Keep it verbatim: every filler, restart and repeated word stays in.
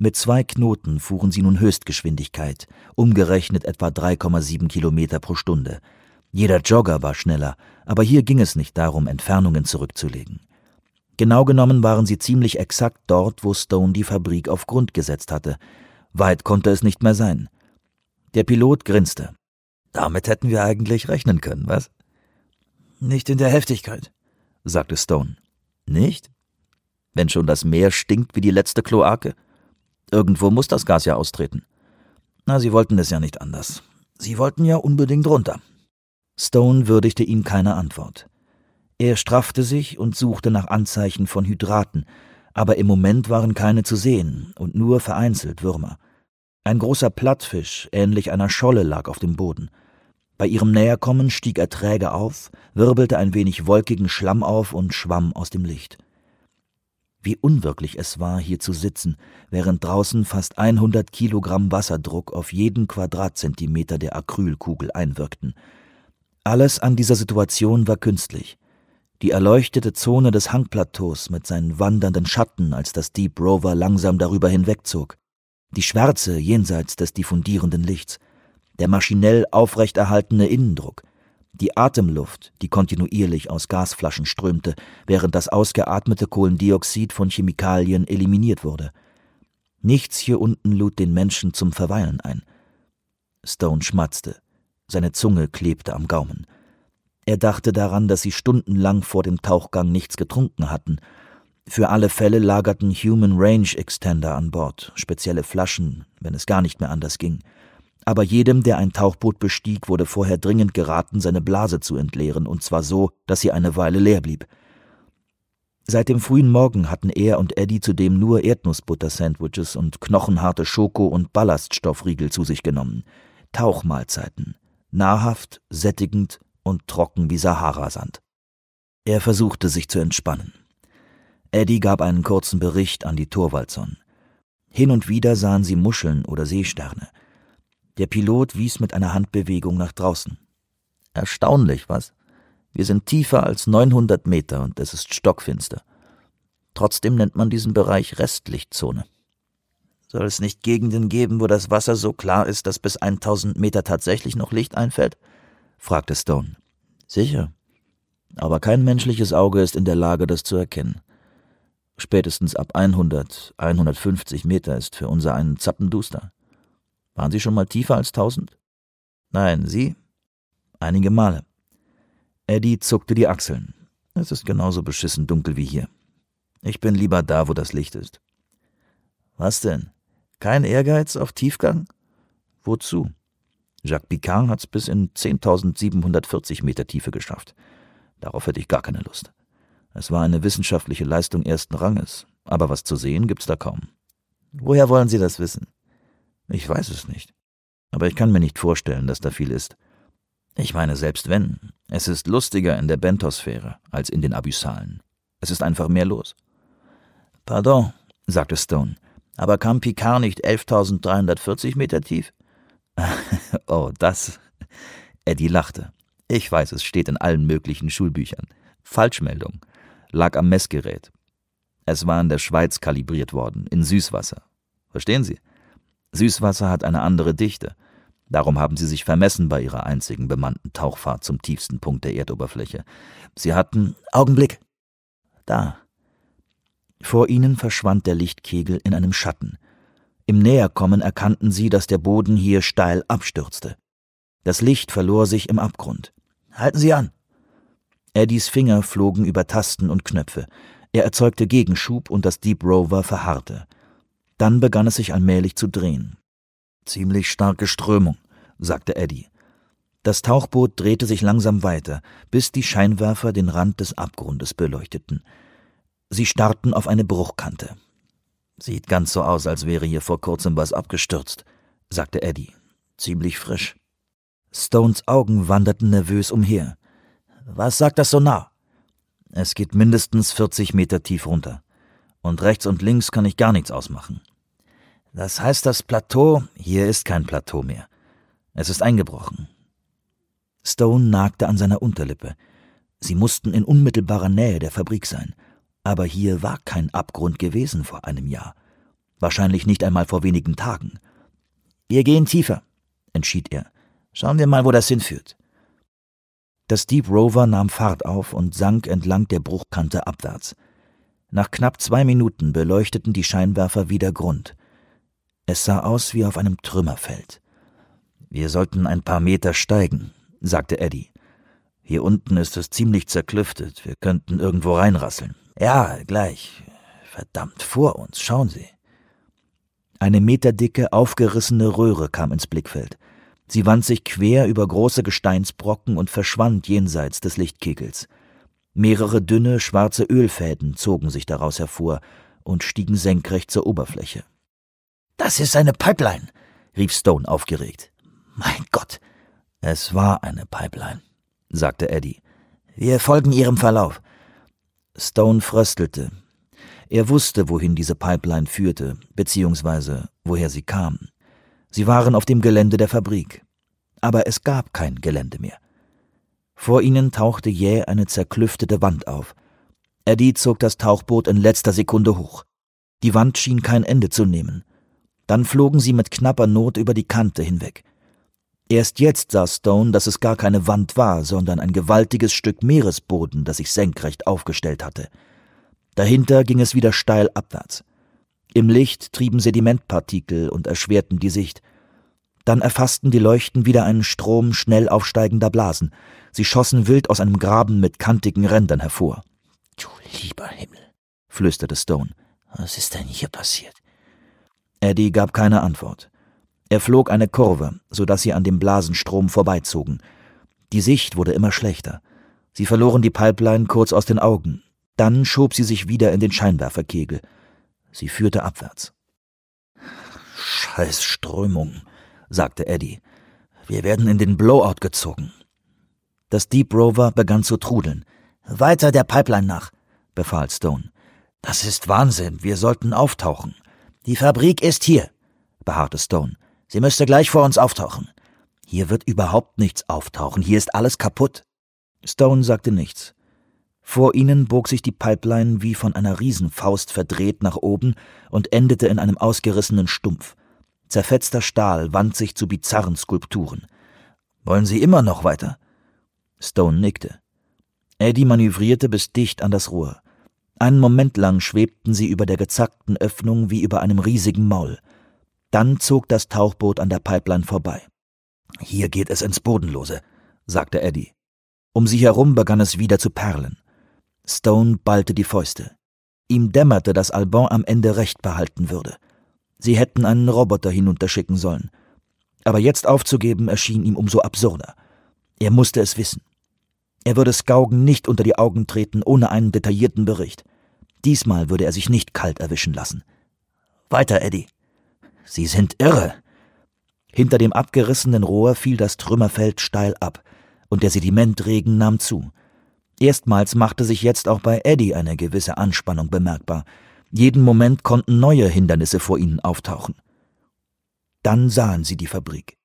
Mit zwei Knoten fuhren sie nun Höchstgeschwindigkeit, umgerechnet etwa drei Komma sieben Kilometer pro Stunde. Jeder Jogger war schneller, aber hier ging es nicht darum, Entfernungen zurückzulegen. Genau genommen waren sie ziemlich exakt dort, wo Stone die Fabrik auf Grund gesetzt hatte. Weit konnte es nicht mehr sein. Der Pilot grinste. »Damit hätten wir eigentlich rechnen können, was?« »Nicht in der Heftigkeit«, sagte Stone. »Nicht? Wenn schon das Meer stinkt wie die letzte Kloake? Irgendwo muss das Gas ja austreten.« »Na, Sie wollten es ja nicht anders. Sie wollten ja unbedingt runter.« Stone würdigte ihm keine Antwort. Er straffte sich und suchte nach Anzeichen von Hydraten, aber im Moment waren keine zu sehen und nur vereinzelt Würmer. Ein großer Plattfisch, ähnlich einer Scholle, lag auf dem Boden. Bei ihrem Näherkommen stieg er träge auf, wirbelte ein wenig wolkigen Schlamm auf und schwamm aus dem Licht. Wie unwirklich es war, hier zu sitzen, während draußen fast hundert Kilogramm Wasserdruck auf jeden Quadratzentimeter der Acrylkugel einwirkten. Alles an dieser Situation war künstlich. Die erleuchtete Zone des Hangplateaus mit seinen wandernden Schatten, als das Deep Rover langsam darüber hinwegzog. Die Schwärze jenseits des diffundierenden Lichts. Der maschinell aufrechterhaltene Innendruck. Die Atemluft, die kontinuierlich aus Gasflaschen strömte, während das ausgeatmete Kohlendioxid von Chemikalien eliminiert wurde. Nichts hier unten lud den Menschen zum Verweilen ein. Stone schmatzte. Seine Zunge klebte am Gaumen. Er dachte daran, dass sie stundenlang vor dem Tauchgang nichts getrunken hatten. Für alle Fälle lagerten Human Range Extender an Bord, spezielle Flaschen, wenn es gar nicht mehr anders ging. Aber jedem, der ein Tauchboot bestieg, wurde vorher dringend geraten, seine Blase zu entleeren, und zwar so, dass sie eine Weile leer blieb. Seit dem frühen Morgen hatten er und Eddie zudem nur Erdnussbutter-Sandwiches und knochenharte Schoko- und Ballaststoffriegel zu sich genommen. Tauchmahlzeiten. Nahrhaft, sättigend und trocken wie Saharasand. Er versuchte, sich zu entspannen. Eddie gab einen kurzen Bericht an die Thorvaldson. Hin und wieder sahen sie Muscheln oder Seesterne. Der Pilot wies mit einer Handbewegung nach draußen. »Erstaunlich, was? Wir sind tiefer als neunhundert Meter und es ist stockfinster. Trotzdem nennt man diesen Bereich Restlichtzone. Soll es nicht Gegenden geben, wo das Wasser so klar ist, dass bis tausend Meter tatsächlich noch Licht einfällt?« fragte Stone. »Sicher. Aber kein menschliches Auge ist in der Lage, das zu erkennen. Spätestens ab hundert, hundertfünfzig Meter ist für unser einen zappenduster. Waren Sie schon mal tiefer als tausend? Nein, Sie? Einige Male. Eddie zuckte die Achseln. Es ist genauso beschissen dunkel wie hier. Ich bin lieber da, wo das Licht ist. Was denn? Kein Ehrgeiz auf Tiefgang? Wozu? Jacques Picard hat's bis in zehntausendsiebenhundertvierzig Meter Tiefe geschafft. Darauf hätte ich gar keine Lust. Es war eine wissenschaftliche Leistung ersten Ranges, aber was zu sehen gibt's da kaum. Woher wollen Sie das wissen? Ich weiß es nicht. Aber ich kann mir nicht vorstellen, dass da viel ist. Ich meine, selbst wenn, es ist lustiger in der Bentosphäre als in den Abyssalen. Es ist einfach mehr los. Pardon, sagte Stone, aber kam Picard nicht elftausenddreihundertvierzig Meter tief? Oh, das... Eddie lachte. Ich weiß, es steht in allen möglichen Schulbüchern. Falschmeldung. Lag am Messgerät. Es war in der Schweiz kalibriert worden, in Süßwasser. Verstehen Sie? Süßwasser hat eine andere Dichte. Darum haben sie sich vermessen bei ihrer einzigen bemannten Tauchfahrt zum tiefsten Punkt der Erdoberfläche. Sie hatten... Augenblick! Da. Vor ihnen verschwand der Lichtkegel in einem Schatten. Im Näherkommen erkannten sie, dass der Boden hier steil abstürzte. Das Licht verlor sich im Abgrund. »Halten Sie an!« Eddies Finger flogen über Tasten und Knöpfe. Er erzeugte Gegenschub und das Deep Rover verharrte. Dann begann es sich allmählich zu drehen. »Ziemlich starke Strömung«, sagte Eddie. Das Tauchboot drehte sich langsam weiter, bis die Scheinwerfer den Rand des Abgrundes beleuchteten. Sie starrten auf eine Bruchkante. »Sieht ganz so aus, als wäre hier vor kurzem was abgestürzt«, sagte Eddie. »Ziemlich frisch.« Stones Augen wanderten nervös umher. »Was sagt das Sonar?« »Es geht mindestens vierzig Meter tief runter. Und rechts und links kann ich gar nichts ausmachen.« »Das heißt, das Plateau...« »Hier ist kein Plateau mehr. Es ist eingebrochen.« Stone nagte an seiner Unterlippe. Sie mussten in unmittelbarer Nähe der Fabrik sein. Aber hier war kein Abgrund gewesen vor einem Jahr. Wahrscheinlich nicht einmal vor wenigen Tagen. »Wir gehen tiefer«, entschied er. »Schauen wir mal, wo das hinführt.« Das Deep Rover nahm Fahrt auf und sank entlang der Bruchkante abwärts. Nach knapp zwei Minuten beleuchteten die Scheinwerfer wieder Grund. Es sah aus wie auf einem Trümmerfeld. »Wir sollten ein paar Meter steigen«, sagte Eddie. »Hier unten ist es ziemlich zerklüftet. Wir könnten irgendwo reinrasseln.« »Ja, gleich. Verdammt, vor uns, schauen Sie.« Eine meterdicke, aufgerissene Röhre kam ins Blickfeld. Sie wand sich quer über große Gesteinsbrocken und verschwand jenseits des Lichtkegels. Mehrere dünne, schwarze Ölfäden zogen sich daraus hervor und stiegen senkrecht zur Oberfläche. »Das ist eine Pipeline«, rief Stone aufgeregt. »Mein Gott!« »Es war eine Pipeline«, sagte Eddie. »Wir folgen ihrem Verlauf.« Stone fröstelte. Er wusste, wohin diese Pipeline führte, beziehungsweise woher sie kam. Sie waren auf dem Gelände der Fabrik. Aber es gab kein Gelände mehr. Vor ihnen tauchte jäh eine zerklüftete Wand auf. Eddie zog das Tauchboot in letzter Sekunde hoch. Die Wand schien kein Ende zu nehmen. Dann flogen sie mit knapper Not über die Kante hinweg. Erst jetzt sah Stone, dass es gar keine Wand war, sondern ein gewaltiges Stück Meeresboden, das sich senkrecht aufgestellt hatte. Dahinter ging es wieder steil abwärts. Im Licht trieben Sedimentpartikel und erschwerten die Sicht. Dann erfassten die Leuchten wieder einen Strom schnell aufsteigender Blasen. Sie schossen wild aus einem Graben mit kantigen Rändern hervor. »Du lieber Himmel«, flüsterte Stone. »Was ist denn hier passiert?« Eddie gab keine Antwort. Er flog eine Kurve, sodass sie an dem Blasenstrom vorbeizogen. Die Sicht wurde immer schlechter. Sie verloren die Pipeline kurz aus den Augen. Dann schob sie sich wieder in den Scheinwerferkegel. Sie führte abwärts. »Scheiß Strömung«, sagte Eddie. »Wir werden in den Blowout gezogen.« Das Deep Rover begann zu trudeln. »Weiter der Pipeline nach«, befahl Stone. »Das ist Wahnsinn, wir sollten auftauchen.« »Die Fabrik ist hier«, beharrte Stone. »Sie müsste gleich vor uns auftauchen.« »Hier wird überhaupt nichts auftauchen, hier ist alles kaputt.« Stone sagte nichts. Vor ihnen bog sich die Pipeline wie von einer Riesenfaust verdreht nach oben und endete in einem ausgerissenen Stumpf. Zerfetzter Stahl wand sich zu bizarren Skulpturen. »Wollen Sie immer noch weiter?« Stone nickte. Eddie manövrierte bis dicht an das Rohr. Einen Moment lang schwebten sie über der gezackten Öffnung wie über einem riesigen Maul. Dann zog das Tauchboot an der Pipeline vorbei. »Hier geht es ins Bodenlose«, sagte Eddie. Um sie herum begann es wieder zu perlen. Stone ballte die Fäuste. Ihm dämmerte, dass Alban am Ende recht behalten würde. Sie hätten einen Roboter hinunterschicken sollen. Aber jetzt aufzugeben erschien ihm umso absurder. Er musste es wissen. Er würde Skaugen nicht unter die Augen treten ohne einen detaillierten Bericht. Diesmal würde er sich nicht kalt erwischen lassen. »Weiter, Eddie!« »Sie sind irre!« Hinter dem abgerissenen Rohr fiel das Trümmerfeld steil ab, und der Sedimentregen nahm zu. Erstmals machte sich jetzt auch bei Eddie eine gewisse Anspannung bemerkbar. Jeden Moment konnten neue Hindernisse vor ihnen auftauchen. Dann sahen sie die Fabrik.